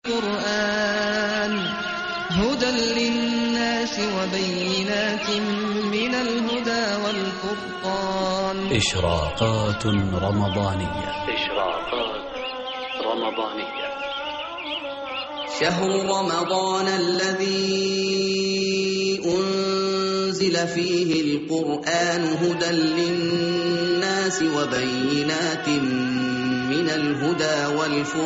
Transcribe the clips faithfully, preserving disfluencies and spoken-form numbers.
القرآن هدى للناس وبينات من الهدى والفرقان. إشراقات رمضانية. إشراقات رمضانية. شهر رمضان الذي أنزل فيه القرآن هدى للناس وبينات من الهدى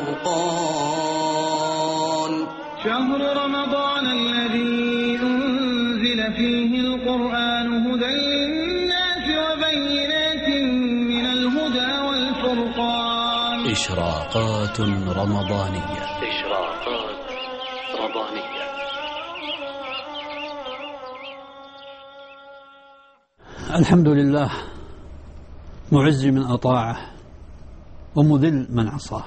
والفرقان. شهر رمضان الذي أنزل فيه القرآن هدى للناس وبينات من الهدى والفرقان. إشراقات رمضانية. إشراقات رمضانية. الحمد لله معز من أطاعه ومذل من عصاه.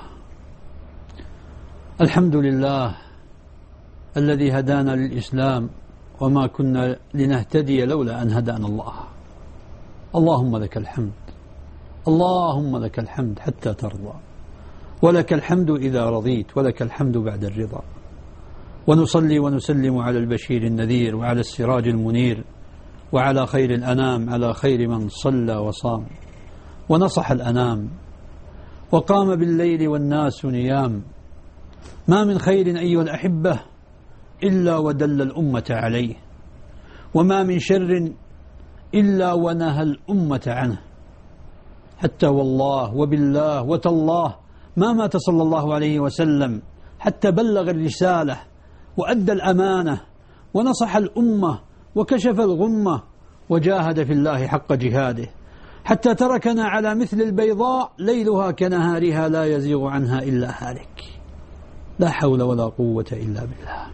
الحمد لله الذي هدانا للإسلام وما كنا لنهتدي لولا أن هدانا الله. اللهم لك الحمد، اللهم لك الحمد حتى ترضى، ولك الحمد إذا رضيت، ولك الحمد بعد الرضا. ونصلي ونسلم على البشير النذير وعلى السراج المنير وعلى خير الأنام، على خير من صلى وصام ونصح الأنام وقام بالليل والناس نيام. ما من خير أيها الأحبة إلا ودل الأمة عليه، وما من شر إلا ونهى الأمة عنه. حتى والله وبالله وتالله ما مات صلى الله عليه وسلم حتى بلغ الرسالة وأدى الأمانة ونصح الأمة وكشف الغمة وجاهد في الله حق جهاده، حتى تركنا على مثل البيضاء ليلها كنهارها لا يزيغ عنها إلا هالك. لا حول ولا قوة إلا بالله.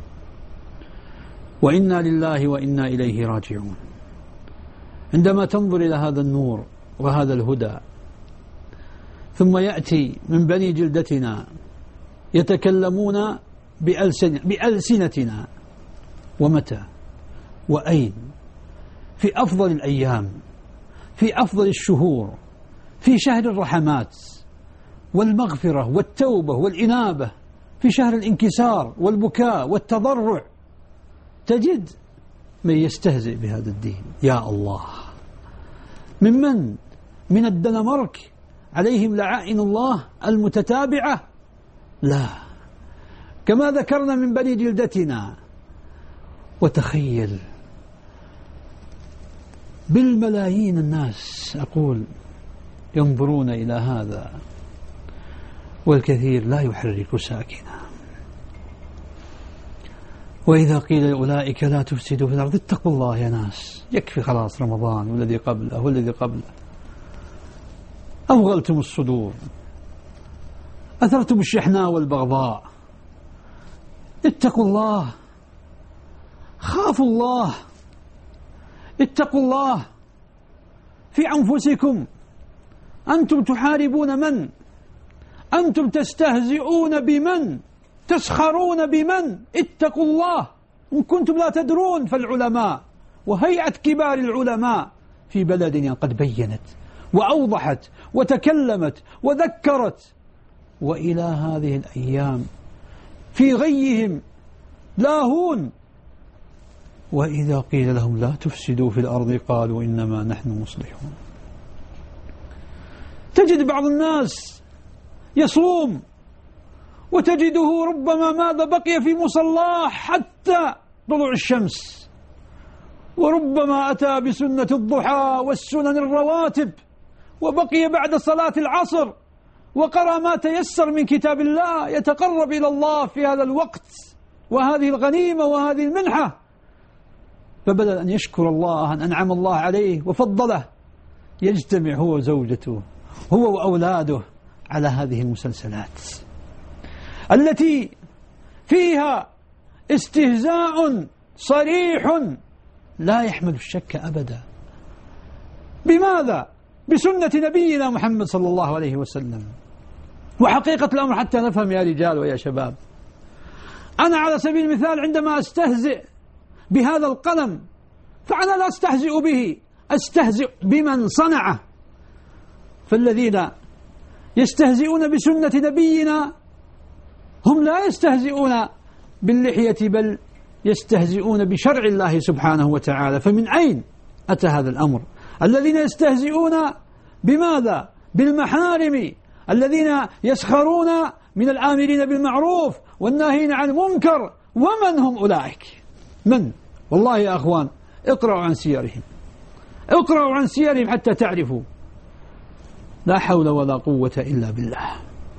وإنا لله وإنا إليه راجعون. عندما تنظر إلى هذا النور وهذا الهدى، ثم يأتي من بني جلدتنا يتكلمون بألسن بألسنتنا، ومتى وأين؟ في أفضل الأيام، في أفضل الشهور، في شهر الرحمات والمغفرة والتوبة والإنابة، في شهر الانكسار والبكاء والتضرع، تجد من يستهزئ بهذا الدين. يا الله، ممن؟ من الدنمارك عليهم لعائن الله المتتابعة؟ لا، كما ذكرنا من بني جلدتنا. وتخيل بالملايين الناس أقول ينظرون إلى هذا، والكثير لا يحرك ساكنا. وإذا قيل لأولئك لا تفسدوا في الأرض اتقوا الله يا ناس، يكفي خلاص رمضان والذي قبله والذي قبله. أوغلتم الصدور، أثرتم الشحناء والبغضاء. اتقوا الله، خافوا الله، اتقوا الله في أنفسكم. أنتم تحاربون من؟ أنتم تستهزئون بمن؟ تسخرون بمن؟ اتقوا الله. إن كنتم لا تدرون فالعلماء وهيئة كبار العلماء في بلدنا قد بيّنت وأوضحت وتكلمت وذكرت. وإلى هذه الأيام في غيهم لاهون، وإذا قيل لهم لا تفسدوا في الأرض قالوا إنما نحن مصلحون. تجد بعض الناس يصوم وتجده ربما ماذا بقي في مصلاه حتى طلوع الشمس، وربما أتى بسنة الضحى والسنن الرواتب وبقي بعد صلاة العصر وقرأ ما تيسر من كتاب الله، يتقرب إلى الله في هذا الوقت وهذه الغنيمة وهذه المنحة. فبدل أن يشكر الله أن أنعم الله عليه وفضله، يجتمع هو وزوجته هو وأولاده على هذه المسلسلات التي فيها استهزاء صريح لا يحمل الشك أبدا. بماذا؟ بسنة نبينا محمد صلى الله عليه وسلم. وحقيقة الأمر حتى نفهم يا رجال ويا شباب، أنا على سبيل المثال عندما أستهزئ بهذا القلم فأنا لا أستهزئ به، أستهزئ بمن صنعه. فالذين يستهزئون بسنة نبينا هم لا يستهزئون باللحية بل يستهزئون بشرع الله سبحانه وتعالى. فمن أين أتى هذا الأمر؟ الذين يستهزئون بماذا؟ بالمحارم، الذين يسخرون من الآمرين بالمعروف والناهين عن المنكر. ومن هم أولئك؟ من؟ والله يا أخوان اقرأوا عن سيرهم، اقرأوا عن سيرهم حتى تعرفوا. لا حول ولا قوة إلا بالله.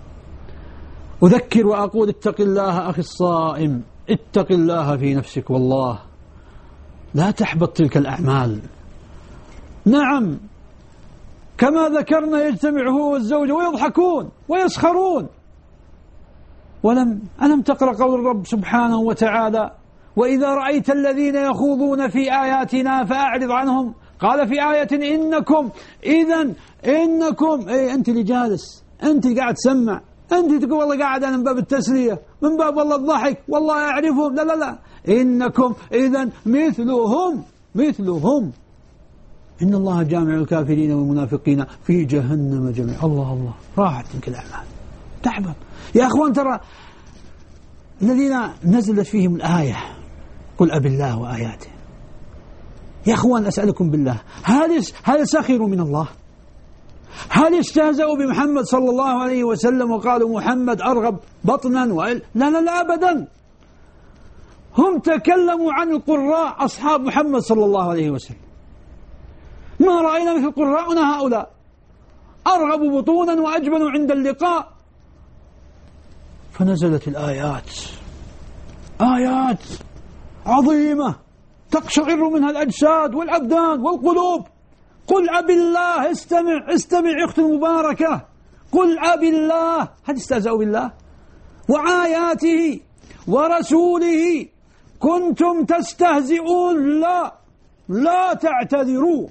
أذكر وأقول اتق الله أخي الصائم، اتق الله في نفسك، والله لا تحبط تلك الأعمال. نعم كما ذكرنا يجتمع هو والزوج ويضحكون ويسخرون. ولم ألم تقرأ قول الرب سبحانه وتعالى وإذا رأيت الذين يخوضون في آياتنا فأعرض عنهم. قال في آية إنكم إذن إنكم أي أنت اللي جالس، أنت اللي قاعد تسمع، أنت تقول والله قاعد أنا من باب التسلية، من باب والله الضحك، والله أعرفهم. لا لا لا، إنكم إذن مثلهم مثلهم إن الله جامع الكافرين والمنافقين في جهنم جميعا. الله الله، راحت تلك الأعمال تحبط. يا أخوان ترى الذين نزلت فيهم الآية قل أب الله وآياته، يا أخوان أسألكم بالله، هل هل سخروا من الله؟ هل استهزأوا بمحمد صلى الله عليه وسلم وقالوا محمد أرغب بطنا وإل؟ لا لا لا أبدا. هم تكلموا عن القراء أصحاب محمد صلى الله عليه وسلم، ما رأينا مثل قراءنا هؤلاء، أرغب بطونا وأجبن عند اللقاء. فنزلت الآيات، آيات عظيمة تقشعر منها الأجساد والأبدان والقلوب. قل أب الله، استمع استمع أختي المباركة، قل أب الله. هل استهزأوا بالله وآياته ورسوله كنتم تستهزئون؟ لا لا تعتذروا،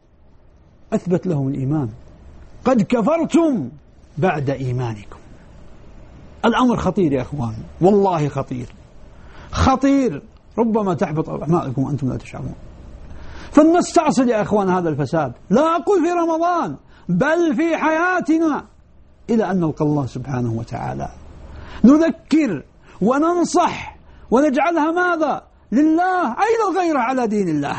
أثبت لهم الإيمان، قد كفرتم بعد إيمانكم. الأمر خطير يا أخوان، والله خطير خطير، ربما تحبط أعمالكم وأنتم لا تشعرون. فلنستأصل يا أخوان هذا الفساد، لا أقول في رمضان بل في حياتنا إلى أن نلقى الله سبحانه وتعالى. نذكر وننصح ونجعلها ماذا؟ لله. أين الغيرة على دين الله؟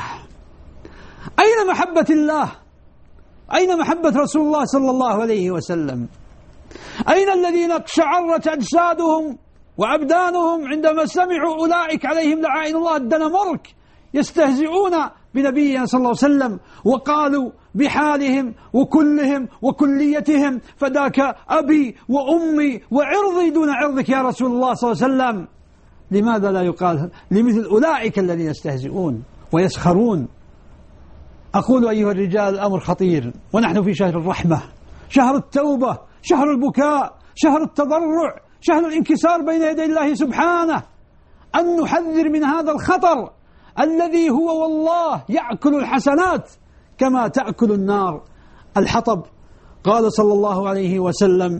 أين محبة الله؟ أين محبة رسول الله صلى الله عليه وسلم؟ أين الذين اقشعرت أجسادهم وأبدانهم عندما سمعوا أولئك عليهم لعائن الله الدنمرك يستهزئون بنبينا صلى الله عليه وسلم، وقالوا بحالهم وكلهم وكليتهم فداك أبي وأمي وعرضي دون عرضك يا رسول الله صلى الله عليه وسلم. لماذا لا يقال لمثل أولئك الذين يستهزئون ويسخرون؟ أقول أيها الرجال الأمر خطير، ونحن في شهر الرحمة، شهر التوبة، شهر البكاء، شهر التضرع، شهر الانكسار بين يدي الله سبحانه. أن نحذر من هذا الخطر الذي هو والله يأكل الحسنات كما تأكل النار الحطب. قال صلى الله عليه وسلم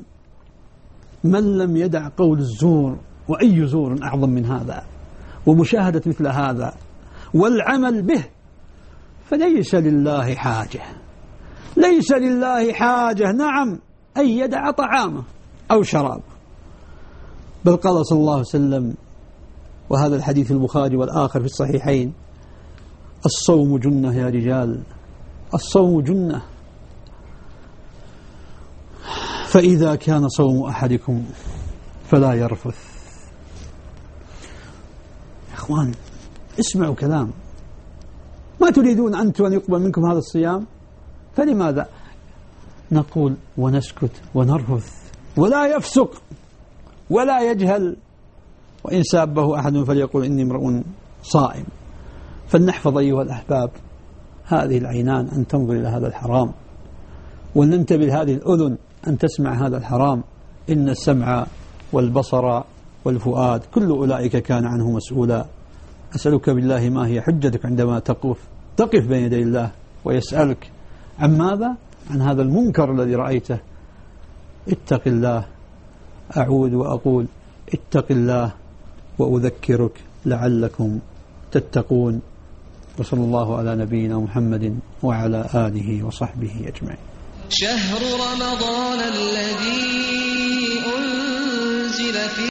من لم يدع قول الزور، وأي زور أعظم من هذا، ومشاهدة مثل هذا والعمل به، فليس لله حاجة، ليس لله حاجة نعم أن يدع طعامه أو شرابه. بل قال صلى الله عليه وسلم، وهذا الحديث البخاري والآخر في الصحيحين: الصوم جنة يا رجال، الصوم جنة، فإذا كان صوم أحدكم فلا يرفث. يا إخوان اسمعوا كلام، ما تريدون أنتم أن يقبل منكم هذا الصيام؟ فلماذا نقول ونسكت ونرفث ولا يفسق ولا يجهل؟ وإن سابه أحد فليقول إني امرؤ صائم. فلنحفظ أيها الأحباب هذه العينان أن تنظر إلى هذا الحرام، ولننتبه هذه الأذن أن تسمع هذا الحرام. إن السمع والبصر والفؤاد كل أولئك كان عنه مسؤولا. أسألك بالله ما هي حجتك عندما تقف تقف بين يدي الله ويسألك عن ماذا؟ عن هذا المنكر الذي رأيته. اتق الله. أعود وأقول اتق الله وأذكرك لعلكم تتقون. وصلى الله على نبينا محمد وعلى آله وصحبه أجمعين. شهر رمضان الذي أنزل فيه